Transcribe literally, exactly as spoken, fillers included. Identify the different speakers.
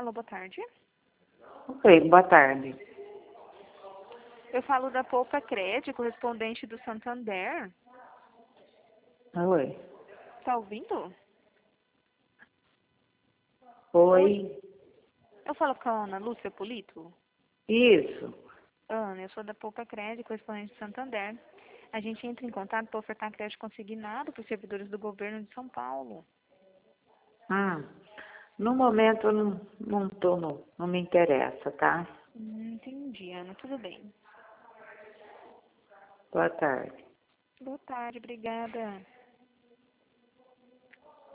Speaker 1: Alô, boa tarde.
Speaker 2: Oi, boa tarde.
Speaker 1: Eu falo da Poupa Crédito, correspondente do Santander.
Speaker 2: Oi.
Speaker 1: Tá ouvindo?
Speaker 2: Oi.
Speaker 1: Eu falo com a Ana Lúcia Polito.
Speaker 2: Isso.
Speaker 1: Ana, eu sou da Poupa Crédito, correspondente do Santander. A gente entra em contato para ofertar crédito consignado para os servidores do governo de São Paulo.
Speaker 2: Hum. No momento eu não, não tô no, não me interessa, tá?
Speaker 1: Hum, entendi, Ana. Tudo bem.
Speaker 2: Boa tarde.
Speaker 1: Boa tarde, obrigada.